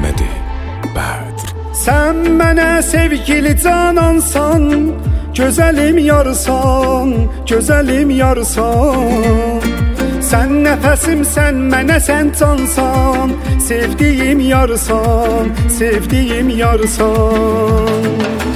Məhəmmədi Bədr. Sən mənə sevgili canansan, gözəlim yarsan, gözəlim yarsan. Sən nəfəsimsən, mənə sən cansan, sevdiyim yarsan, sevdiyim yarsan.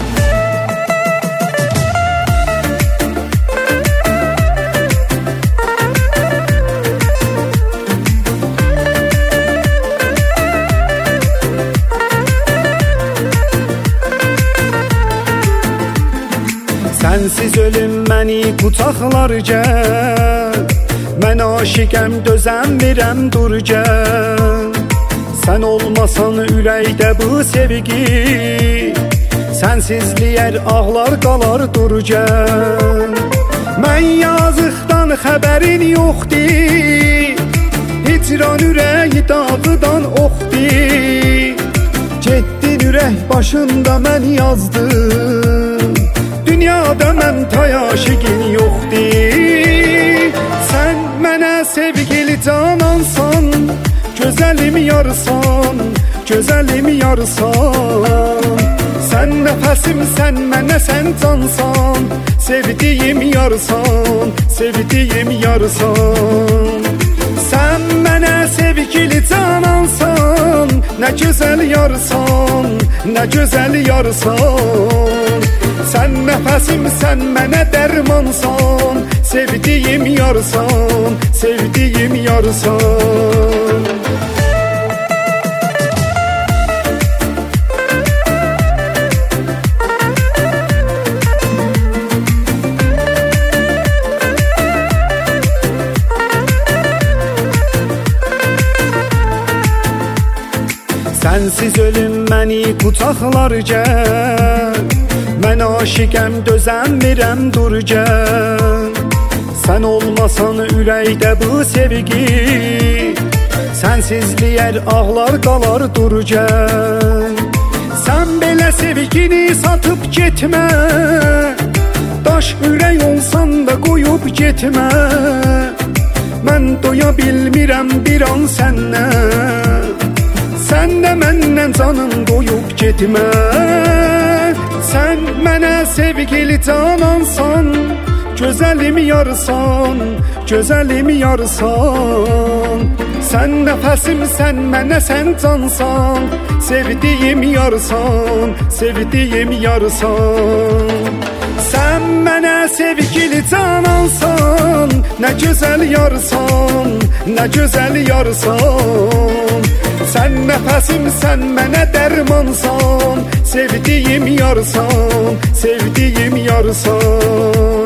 Sənsiz ölüm məni qucaqlar gəl, mən aşiqəm dözəmirəm dur gəl. Sən olmasan ürəkdə bu sevgi, sənsizliyər ağlar qalar dur gəl. Mən yazıqdan xəbərin yoxdur, hicran ürəyi dağıdan oxdur. Getdin ürək başında mən yazdım, dünyada mən tay aşiqin yoxdur. Sən mənə sevgili canansan, gözəlim yarsan, gözəlim yarsan. Sən nəfəsimsən, mənə sən cansan, sevdiyim yarsan, sevdiyim yarsan. Sən mənə sevgili canansan, nə gözəl yarsan, nə gözəl yarsan. Sən nəfəsimsən, mənə dərmansan, sevdiyim yarsan, sevdiyim yarsan. Sənsiz ölüm məni qucaqlar gəl, mən aşiqəm dözəmirəm dur gəl. Sən olmasan ürəkdə bu sevgi, sənsizliyər ağlar qalar dur gəl. Sən belə sevgini satıb getmə, daş ürək olsan da qoyub getmə. Mən doya bilmirəm bir an səndən, sən də məndən canım qoyub getmə. Sən mənə sevgili canansan, gözəlim yarsan, gözəlim yarsan. Sən nəfəsimsən, mənə sən cansan, sevdiyim yarsan, sevdiyim yarsan. Sən mənə sevgili canansan, nə gözəl yarsan, nə gözəl yarsan. Sən nəfəsimsən, mənə dərmansan, sevdiyim yarsan, sevdiyim yarsan.